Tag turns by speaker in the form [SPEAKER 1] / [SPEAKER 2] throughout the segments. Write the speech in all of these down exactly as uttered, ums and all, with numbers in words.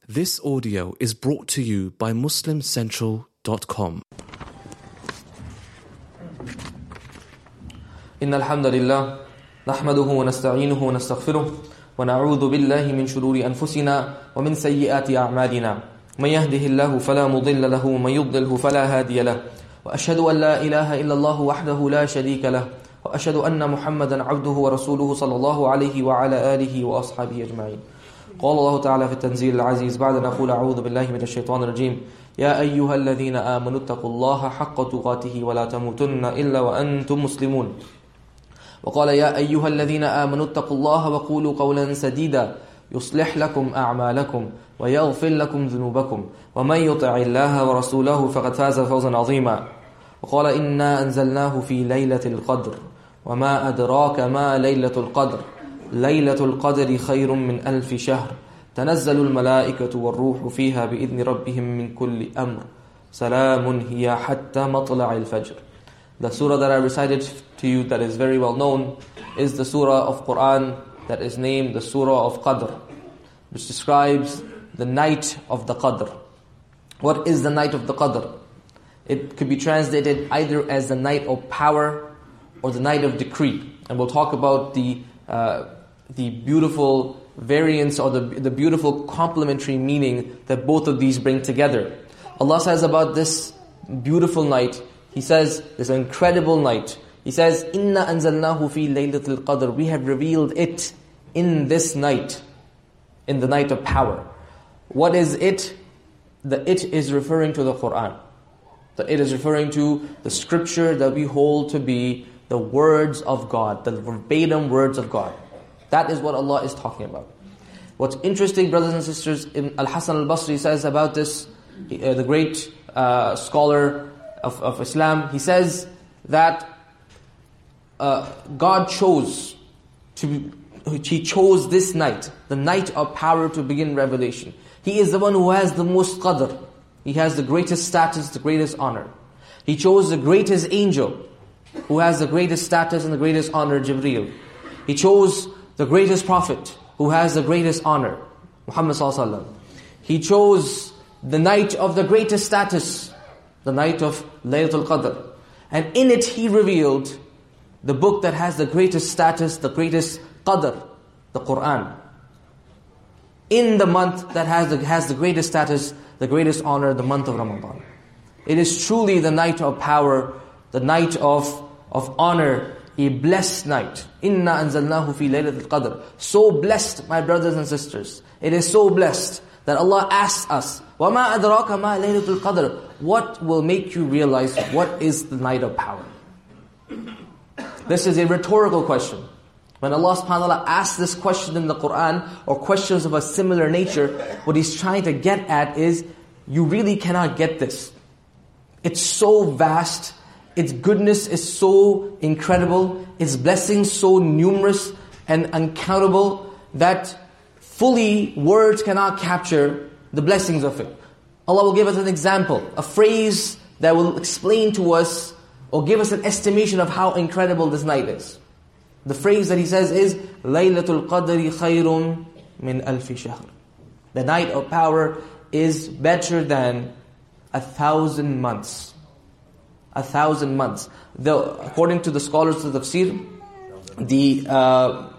[SPEAKER 1] This audio is brought to you by Muslim Central dot com.
[SPEAKER 2] إن الحمد لله نحمده ونستعينه ونستغفره ونعوذ بالله من شرور أنفسنا ومن سيئات أعمالنا من يهده الله فلا مضل له ومن يضلله فلا هادي له وأشهد أن لا إله إلا الله وحده لا شريك له وأشهد أن محمدا عبده ورسوله صلى الله عليه وعلى آله وأصحابه أجمعين. قال الله تعالى في التنزيل العزيز بعد أن نقول أعوذ بالله من الشيطان الرجيم يا أيها الذين آمنوا اتقوا الله حق تقاته ولا تموتن إلا وأنتم مسلمون. وقال يا أيها الذين آمنوا اتقوا الله وقولوا قولا سديدا يصلح لكم أعمالكم ويغفر لكم ذنوبكم ومن يطع الله ورسوله فقد فاز فوزا عظيما. وقال إنا أنزلناه في ليلة القدر وما أدراك ما ليلة القدر ليلة القدر خير من ألف شهر تنزل الملائكة والروح فيها بإذن ربهم من كل أمر سلام هي حتى مطلع الفجر. The surah that I recited to you that is very well known is the surah of Quran that is named the surah of Qadr, which describes the night of the Qadr. What is the night of the Qadr? It could be translated either as the night of power or the night of decree. And we'll talk about the uh, the beautiful variance or the, the beautiful complementary meaning that both of these bring together. Allah says about this beautiful night, He says, this incredible night, He says, Inna anzalnahu fi laylatil qadr. We have revealed it in this night, in the night of power. What is it? The it is referring to the Quran. The it is referring to the scripture that we hold to be the words of God, the verbatim words of God. That is what Allah is talking about. What's interesting, brothers and sisters, in Al-Hasan al-Basri says about this, uh, the great uh, scholar of, of Islam, he says that uh, God chose to, He chose this night, the night of power, to begin revelation. He is the one who has the most qadr. He has the greatest status, the greatest honor. He chose the greatest angel, who has the greatest status and the greatest honor, Jibreel. He chose the greatest prophet, who has the greatest honor, Muhammad sallallahu alaihi wasallam. He chose the night of the greatest status, the night of Laylatul Qadr. And in it He revealed the book that has the greatest status, the greatest qadr, the Quran. In the month that has the, has the greatest status, the greatest honor, the month of Ramadan. It is truly the night of power, the night of, of honor, a blessed night. Inna anzalnahu fi laylatil qadr. So blessed, my brothers and sisters. It is so blessed that Allah asks us, وَمَا أَدْرَاكَ مَا لَيْلَةُ الْقَدْرِ. What will make you realize what is the night of power? This is a rhetorical question. When Allah subhanahu wa ta'ala asks this question in the Quran, or questions of a similar nature, what He's trying to get at is, you really cannot get this. It's so vast, its goodness is so incredible, its blessings so numerous and uncountable, that fully words cannot capture the blessings of it. Allah will give us an example, a phrase that will explain to us, or give us an estimation of how incredible this night is. The phrase that He says is, Laylatul Qadri khayrun min alfi shahr. The night of power is better than a thousand months. A thousand months. The, according to the scholars of tafsir, the uh,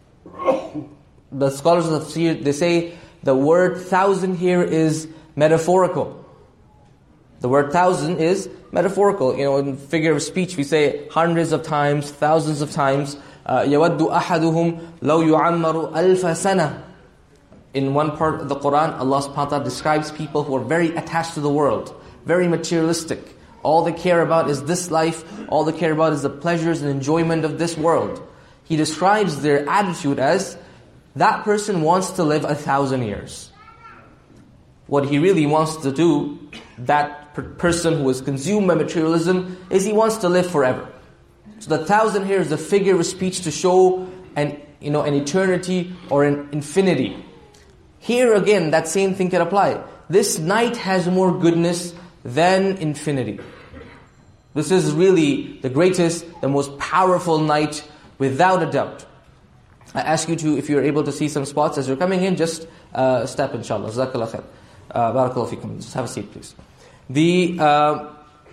[SPEAKER 2] the scholars of tafsir, they say the word thousand here is metaphorical. The word thousand is metaphorical. You know, in figure of speech, we say hundreds of times, thousands of times. يَوَدُّ أَحَدُهُمْ لَوْ يُعَمَّرُ أَلْفَ سَنَةً. In one part of the Quran, Allah subhanahu wa ta'ala describes people who are very attached to the world, very materialistic. All they care about is this life, all they care about is the pleasures and enjoyment of this world. He describes their attitude as, that person wants to live a thousand years. What he really wants to do, that per- person who is consumed by materialism, is he wants to live forever. So the thousand here is a figure of speech to show an, you know, an eternity or an infinity. Here again, that same thing can apply. This night has more goodness than infinity. This is really the greatest, the most powerful night, without a doubt. I ask you to, if you're able to see some spots as you're coming in, just uh, step, inshallah. Jazakallah khair. Uh, Barakallahu feekum. Just have a seat, please. The, uh,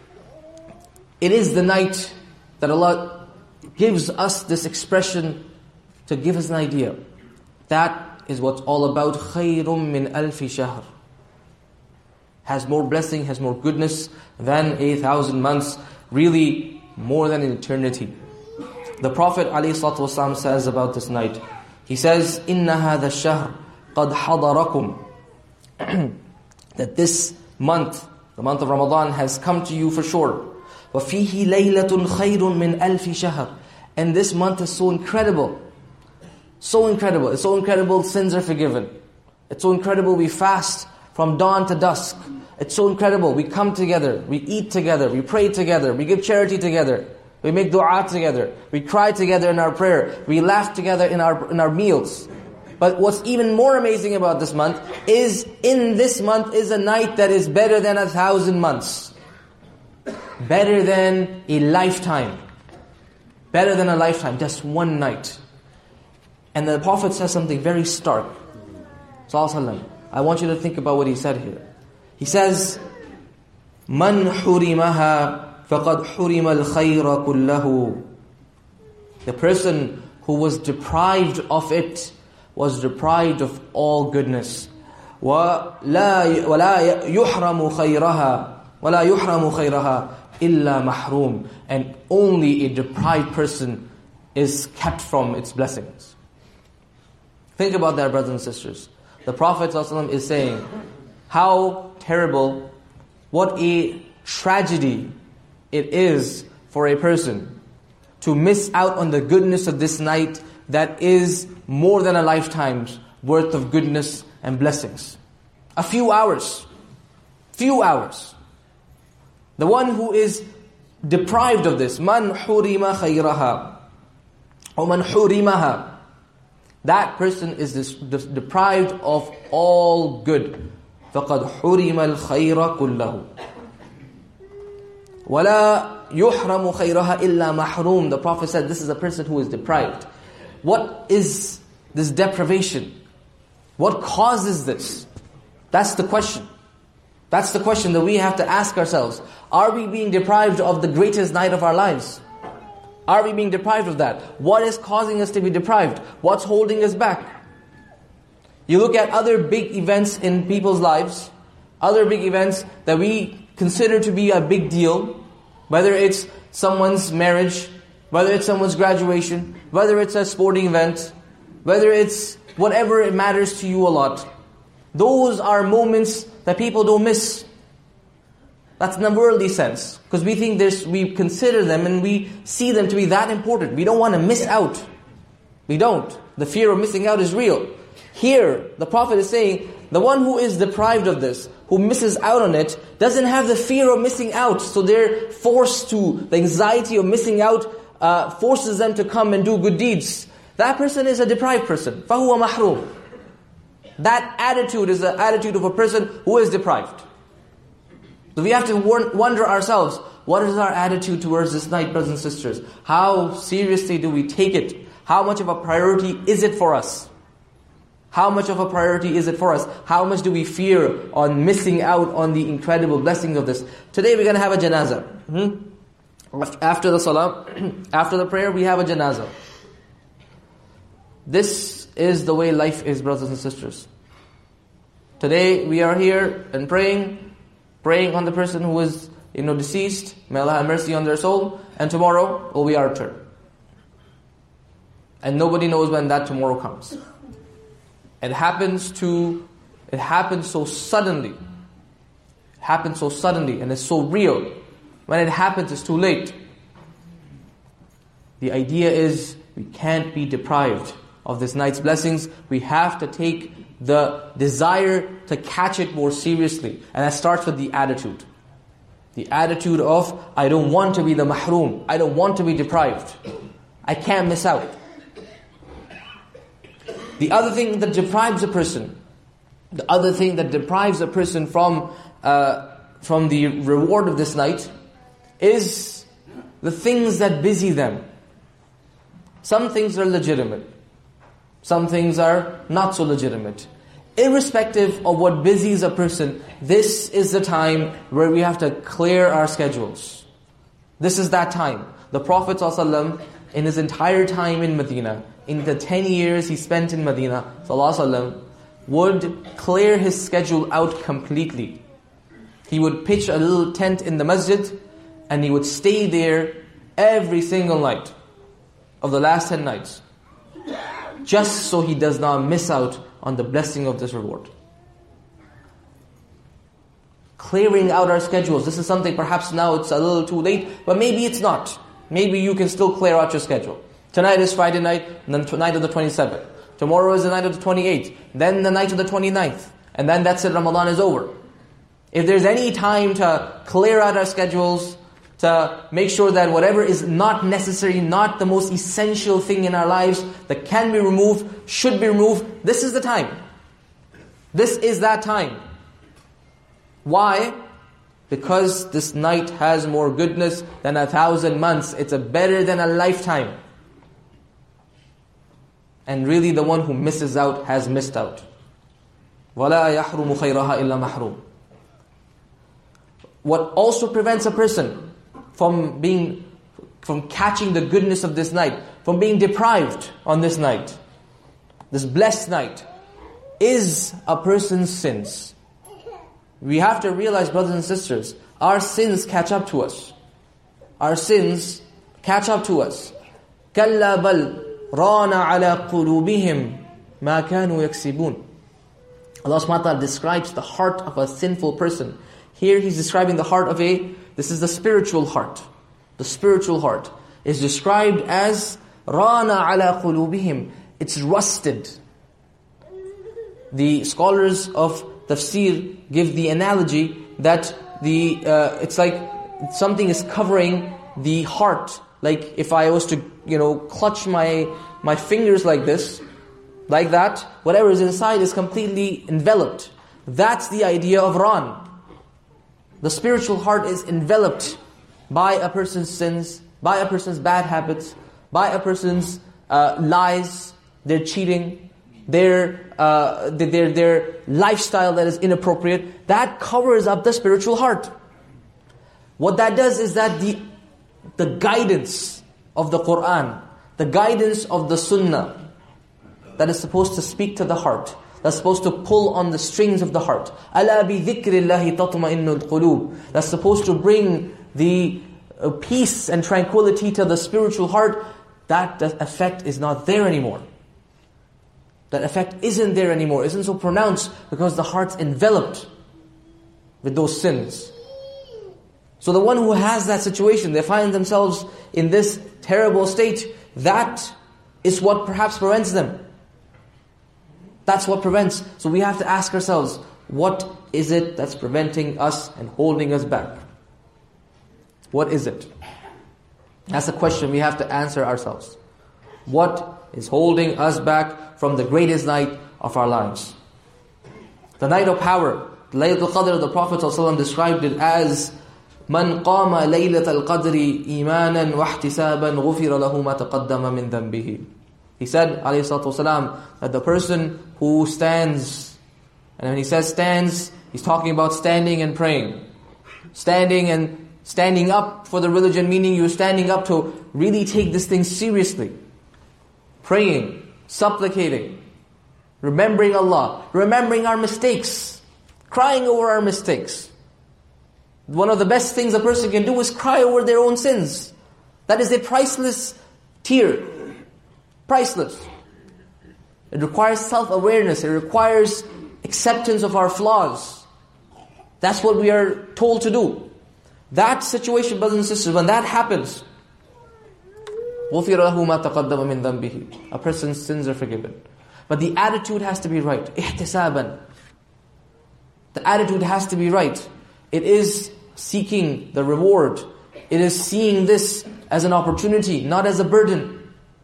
[SPEAKER 2] it is the night that Allah gives us this expression to give us an idea. That is what's all about. خَيْرٌ مِّنْ أَلْفِ شَهْرٍ. Has more blessing, has more goodness than a thousand months. Really, more than an eternity. The Prophet ﷺ says about this night, he says, إِنَّ هَذَا الشَّهْرِ قَدْ حَضَرَكُمْ. That this month, the month of Ramadan, has come to you for sure. وَفِيهِ لَيْلَةٌ خَيْرٌ مِّنْ أَلْفِ شَهْرٍ. And this month is so incredible. So incredible. It's so incredible, sins are forgiven. It's so incredible, we fast from dawn to dusk. It's so incredible, we come together, we eat together, we pray together, we give charity together, we make dua together, we cry together in our prayer, we laugh together in our in our meals. But what's even more amazing about this month is, in this month is a night that is better than a thousand months. Better than a lifetime. Better than a lifetime, just one night. And the Prophet says something very stark. Sallallahu Alaihi Wasallam. I want you to think about what he said here. He says, "Man hurimaha faqad hurima al-khayra kullahu." The person who was deprived of it was deprived of all goodness. وَلَا يُحْرَمُ خَيْرَهَا وَلَا يُحْرَمُ خَيْرَهَا إِلَّا مَحْرُومٌ. And only a deprived person is kept from its blessings. Think about that, brothers and sisters. The Prophet ﷺ is saying, how terrible, what a tragedy it is for a person to miss out on the goodness of this night that is more than a lifetime's worth of goodness and blessings. A few hours. Few hours. The one who is deprived of this, man hurima khayraha, or man hurimaha, that person is this, this deprived of all good. فَقَدْ حُرِمَ الْخَيْرَ كُلَّهُ وَلَا يُحْرَمُ خَيْرَهَا إِلَّا مَحْرُومٌ. The Prophet said this is a person who is deprived. What is this deprivation? What causes this? That's the question. That's the question that we have to ask ourselves. Are we being deprived of the greatest night of our lives? Are we being deprived of that? What is causing us to be deprived? What's holding us back? You look at other big events in people's lives, other big events that we consider to be a big deal, whether it's someone's marriage, whether it's someone's graduation, whether it's a sporting event, whether it's whatever it matters to you a lot. Those are moments that people don't miss. That's in a worldly sense. Because we think there's, we consider them and we see them to be that important. We don't want to miss out. We don't. The fear of missing out is real. Here, the Prophet is saying, the one who is deprived of this, who misses out on it, doesn't have the fear of missing out. So they're forced to, the anxiety of missing out uh, forces them to come and do good deeds. That person is a deprived person. فَهُوَ مَحْرُومٌ. That attitude is the attitude of a person who is deprived. So we have to wonder ourselves, what is our attitude towards this night, brothers and sisters? How seriously do we take it? How much of a priority is it for us? How much of a priority is it for us? How much do we fear on missing out on the incredible blessings of this? Today we're going to have a janazah. Hmm? After the salah, after the prayer, we have a janazah. This is the way life is, brothers and sisters. Today we are here and praying, praying on the person who is, you know, deceased. May Allah have mercy on their soul. And tomorrow will be our turn. And nobody knows when that tomorrow comes. It happens to, it happens so suddenly. It happens so suddenly and it's so real. When it happens, it's too late. The idea is we can't be deprived of this night's blessings. We have to take the desire to catch it more seriously. And that starts with the attitude. The attitude of, I don't want to be the mahroom. I don't want to be deprived. I can't miss out. The other thing that deprives a person, the other thing that deprives a person from uh, from the reward of this night is the things that busy them. Some things are legitimate. Some things are not so legitimate. irrespective of what busies a person, this is the time where we have to clear our schedules. This is that time. The Prophet ﷺ, in his entire time in Medina, in the ten years he spent in Medina, ﷺ, would clear his schedule out completely. He would pitch a little tent in the masjid, and he would stay there every single night of the last ten nights, just so he does not miss out on the blessing of this reward. Clearing out our schedules. This is something perhaps now it's a little too late, but maybe it's not. Maybe you can still clear out your schedule. Tonight is Friday night, and then tonight of the twenty-seventh. Tomorrow is the night of the twenty-eighth. Then the night of the twenty-ninth. And then that's it, Ramadan is over. If there's any time to clear out our schedules, to make sure that whatever is not necessary, not the most essential thing in our lives, that can be removed, should be removed, this is the time. This is that time. Why? Because this night has more goodness than a thousand months. It's a better than a lifetime. And really the one who misses out has missed out. وَلَا يَحْرُمُ خَيْرَهَا إِلَّا مَحْرُومٌ. What also prevents a person from being, from catching the goodness of this night, from being deprived on this night, this blessed night, is a person's sins. We have to realize, brothers and sisters, our sins catch up to us. Our sins catch up to us. كَلَّا بَلْ رَانَ عَلَىٰ قُلُوبِهِمْ مَا كَانُوا يَكْسِبُونَ. Allah subhanahu wa ta'ala describes the heart of a sinful person. Here He's describing the heart of a, this is the spiritual heart. The spiritual heart is described as رَانَ عَلَىٰ قُلُوبِهِمْ. It's rusted. The scholars of tafsir give the analogy that the uh, it's like something is covering the heart. Like if I was to, you know, clutch my my fingers like this, like that, whatever is inside is completely enveloped. That's the idea of ran. The spiritual heart is enveloped by a person's sins, by a person's bad habits, by a person's uh, lies, their cheating, their uh, their their lifestyle that is inappropriate. That covers up the spiritual heart. What that does is that the the guidance of the Qur'an, the guidance of the Sunnah, that is supposed to speak to the heart, that's supposed to pull on the strings of the heart. أَلَا بِذِكْرِ اللَّهِ تَطْمَئِنُّ الْقُلُوبِ. That's supposed to bring the uh, peace and tranquility to the spiritual heart. That, that effect is not there anymore. That effect isn't there anymore, isn't so pronounced because the heart's enveloped with those sins. So the one who has that situation, they find themselves in this terrible state, that is what perhaps prevents them. That's what prevents. So we have to ask ourselves, what is it that's preventing us and holding us back? What is it? That's a question we have to answer ourselves. What is holding us back from the greatest night of our lives? The night of power. Laylatul Qadr, the Prophet ﷺ described it as Man qama laylatal qadri imanan wa ihtisaban ghufira lahu ma taqaddama min dhanbihi. He said, alayhi salatu wasalam, that the person who stands, and when he says stands, he's talking about standing and praying. Standing and standing up for the religion, meaning you're standing up to really take this thing seriously. Praying, supplicating, remembering Allah, remembering our mistakes, crying over our mistakes. One of the best things a person can do is cry over their own sins. That is a priceless tear. Priceless. It requires self-awareness. It requires acceptance of our flaws. That's what we are told to do. That situation, brothers and sisters, when that happens, غُفِرَ لَهُ مَا تَقَدَّمَ مِنْ ذَنْبِهِ. A person's sins are forgiven. But the attitude has to be right. احتسابا. The attitude has to be right. It is seeking the reward. It is seeing this as an opportunity, not as a burden.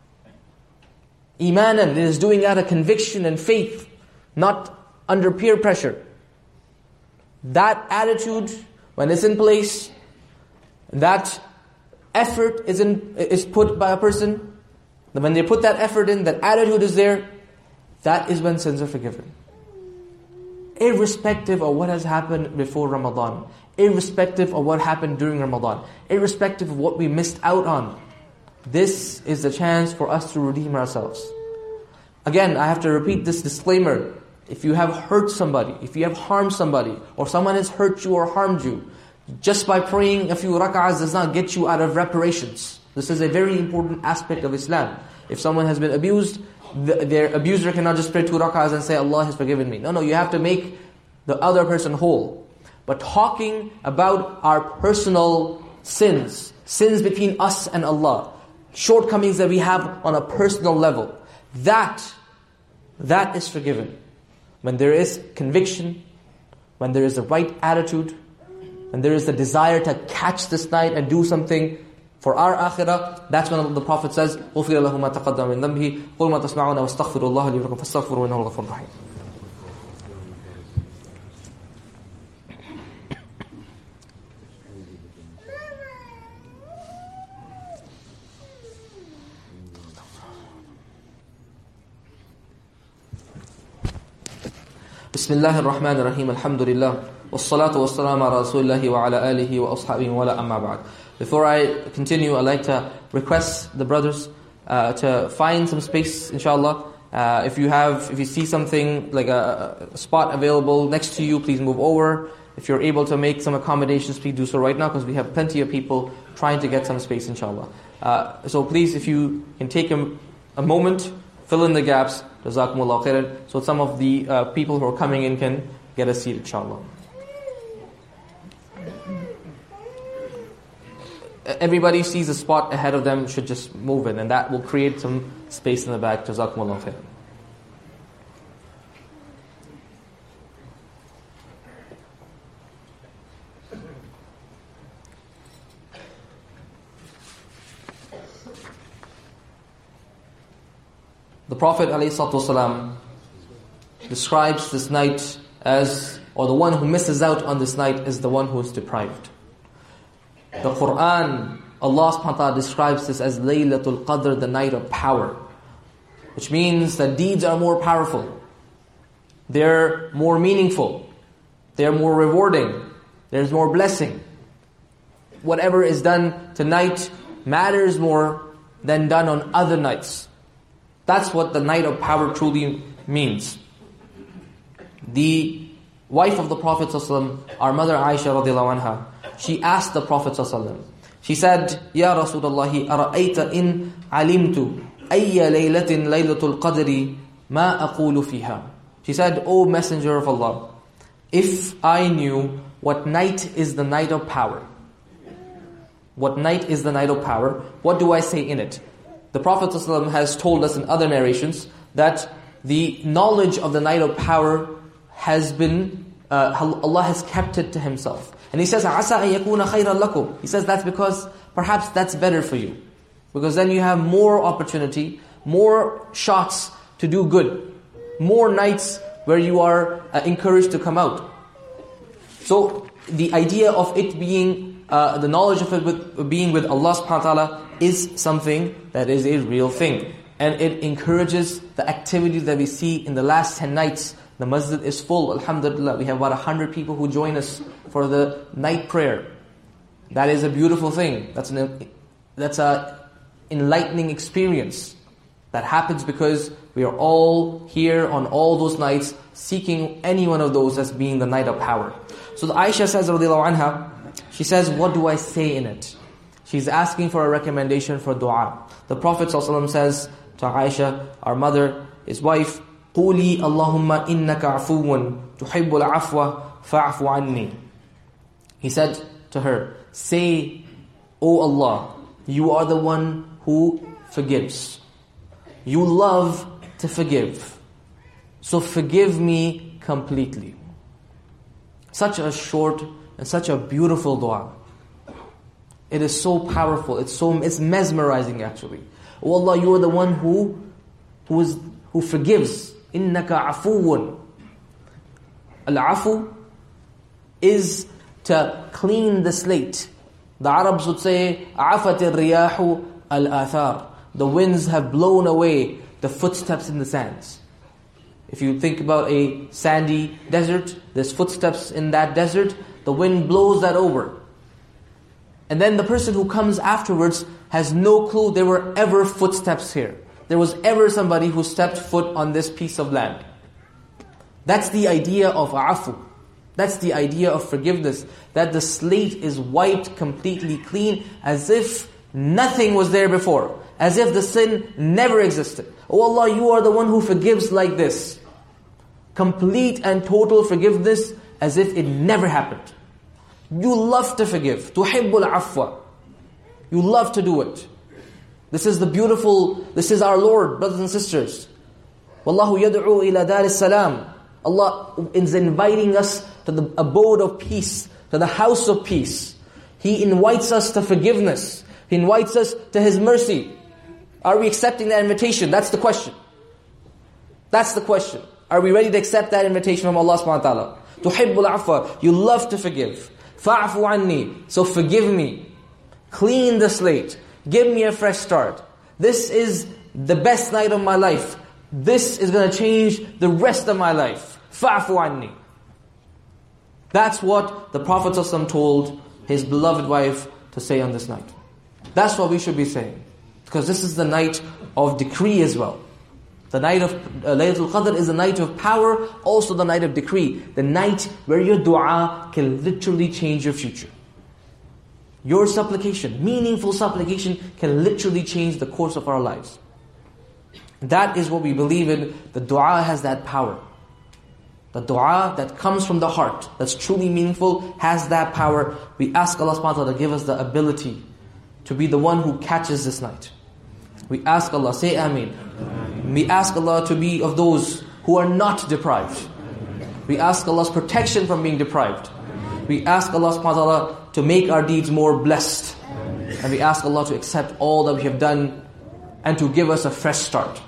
[SPEAKER 2] Imanan, it is doing out of conviction and faith, not under peer pressure. That attitude, when it's in place, that effort is in, is put by a person, when they put that effort in, that attitude is there, that is when sins are forgiven. irrespective of what has happened before Ramadan, irrespective of what happened during Ramadan, irrespective of what we missed out on. This is the chance for us to redeem ourselves. Again, I have to repeat this disclaimer. If you have hurt somebody, if you have harmed somebody, or someone has hurt you or harmed you, just by praying a few rak'ahs does not get you out of reparations. This is a very important aspect of Islam. If someone has been abused, the, their abuser cannot just pray two rak'ahs and say, Allah has forgiven me. No, no, you have to make the other person whole. But talking about our personal sins, sins between us and Allah, shortcomings that we have on a personal level, that, that is forgiven. When there is conviction, when there is the right attitude, when there is the desire to catch this night and do something for our akhirah, that's when the Prophet says, غُفِرَ لَهُ مَا تَقَدَّمَ مِنْ ذَنْبِهِ قُلْ مَا تَسْمَعُونَ وَاسْتَغْفِرُوا اللَّهَ لِي وَلَكُمْ فَاسْتَغْفِرُوهُ إِنَّهُ غَفُورٌ رَحِيمٌ. Bismillahir Rahmanir Rahim. Alhamdulillah. Wassalatu wassalamu ala Rasulillahi wa ala alihi wa ashabihi wa la amma ba'd. Before I continue, I'd like to request the brothers uh, to find some space, inshallah. Uh, if you have, if you see something like a, a spot available next to you, please move over. If you're able to make some accommodations, please do so right now, because we have plenty of people trying to get some space, inshallah. Uh, so please, if you can take a, a moment, fill in the gaps. Jazakumullah khairan. So some of the uh, people who are coming in can get a seat, inshallah. Everybody sees a spot ahead of them should just move in, and that will create some space in the back. Jazakumullah khairan. The Prophet ﷺ describes this night as, or the one who misses out on this night is the one who is deprived. The Quran, Allah subhanahu wa ta'ala describes this as Laylatul Qadr, the night of power. Which means that deeds are more powerful. They're more meaningful. They're more rewarding. There's more blessing. Whatever is done tonight matters more than done on other nights. That's what the night of power truly means. The wife of the Prophet ﷺ, our mother Aisha radiallahu anha, she asked the Prophet ﷺ, she said, Ya Rasulallahi, ara'ayta in alimtu ayya laylatin laylatul qadri ma aqulu fiha. She said, O Messenger of Allah, if I knew what night is the night of power, what night is the night of power, what do I say in it? The Prophet ﷺ has told us in other narrations that the knowledge of the night of power has been, uh, Allah has kept it to Himself. And He says, عَسَىٰ أَن يَكُونَ خَيْرًا لَكُمْ. He says that's because perhaps that's better for you. Because then you have more opportunity, more shots to do good, more nights where you are uh, encouraged to come out. So the idea of it being, uh, the knowledge of it with, being with Allah subhanahu wa ta'ala is something that is a real thing. And it encourages the activities that we see in the last ten nights. The masjid is full, alhamdulillah. We have about a hundred people who join us for the night prayer. That is a beautiful thing. That's an that's a enlightening experience. That happens because we are all here on all those nights seeking any one of those as being the night of power. So the Aisha says, radiallahu anha, she says, what do I say in it? She's asking for a recommendation for dua. The Prophet ﷺ says to Aisha, our mother, his wife, قُولِي اللَّهُمَّ إِنَّكَ عَفُوٌ تُحِبُّ الْعَفْوَ فَاعْفُ عَنِّي. He said to her, say, O Allah, you are the one who forgives. You love to forgive. So forgive me completely. Such a short and such a beautiful dua. It is so powerful. It's so it's mesmerizing actually. Oh Allah, you are the one who who is who forgives. Innaka afuun. Al-afu is to clean the slate. The Arabs would say, "Afat al-riyahu al-athar." The winds have blown away the footsteps in the sands. If you think about a sandy desert, there's footsteps in that desert, the wind blows that over. And then the person who comes afterwards has no clue there were ever footsteps here. There was ever somebody who stepped foot on this piece of land. That's the idea of afu. That's the idea of forgiveness. That the slate is wiped completely clean, as if nothing was there before. As if the sin never existed. Oh Allah, you are the one who forgives like this. Complete and total forgiveness, as if it never happened. You love to forgive. Tuhibbul afwa. You love to do it. This is the beautiful, this is our Lord, brothers and sisters. Wallahu yad'u ila dar as-salam. Allah is inviting us to the abode of peace, to the house of peace. He invites us to forgiveness. He invites us to His mercy. Are we accepting that invitation? That's the question. That's the question. Are we ready to accept that invitation from Allah subhanahu wa ta'ala? Tuhibbul afwa. You love to forgive. Fa'fu anni. So forgive me. Clean the slate. Give me a fresh start. This is the best night of my life. This is going to change the rest of my life. Fa'fu anni. That's what the Prophet ﷺ told his beloved wife to say on this night. That's what we should be saying. Because this is the night of decree as well. The night of uh, Laylatul Qadr is the night of power, also the night of decree. The night where your dua can literally change your future. Your supplication, meaningful supplication, can literally change the course of our lives. That is what we believe in. The dua has that power. The dua that comes from the heart, that's truly meaningful, has that power. We ask Allah subhanahu wa ta'ala to give us the ability to be the one who catches this night. We ask Allah, say Ameen. We ask Allah to be of those who are not deprived. We ask Allah's protection from being deprived. We ask Allah subhanahu wa ta'ala to make our deeds more blessed. And we ask Allah to accept all that we have done and to give us a fresh start.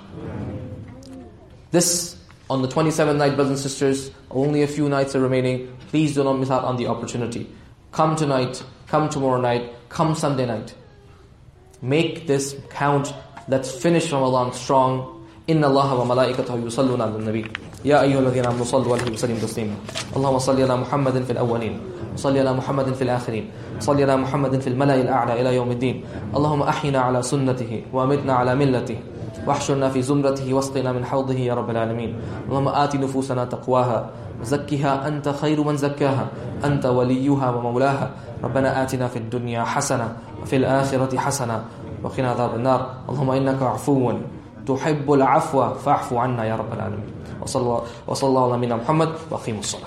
[SPEAKER 2] This, on the twenty-seventh night, brothers and sisters, only a few nights are remaining. Please do not miss out on the opportunity. Come tonight, come tomorrow night, come Sunday night. Make this count. Let's finish Ramadan strong. Inna Allah wa malaikatahu yusalluna ala nabi. Ya ayyuha alladhina amanu sallu alayhi wa sallimu taslima. Allahumma salli ala Muhammadin fil awwalin. Salli ala Muhammadin fil akhirin. Salli ala Muhammadin fil mala'i al-a'la ila yawm ad-din. Allahumma ahyina ala sunnatihi wa amitna ala millatihi. واحشرنا في زمرته واسقنا من حوضه يا رب العالمين. اللهم آت نفوسنا تقواها وزكها أنت خير من زكاها أنت وليها ومولاها. ربنا آتنا في الدنيا حسنة وفي الآخرة حسنة وقنا عذاب النار. اللهم إنك عفو تحب العفو فاعف عنا يا رب العالمين. وصلى وصلى الله على نبينا محمد وأقيموا الصلاة.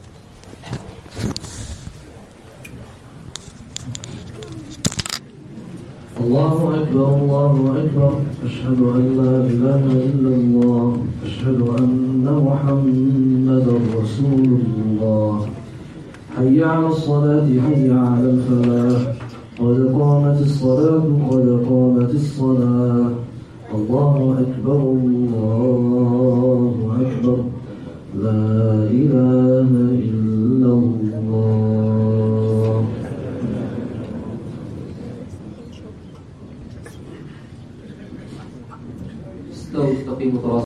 [SPEAKER 3] الله أكبر الله أكبر أشهد أن لا إله إلا الله أشهد أن محمدا رسول الله حي على الصلاة حي على الفلاح قد قامت الصلاة قد قامت الصلاة الله أكبر الله أكبر لا إله إلا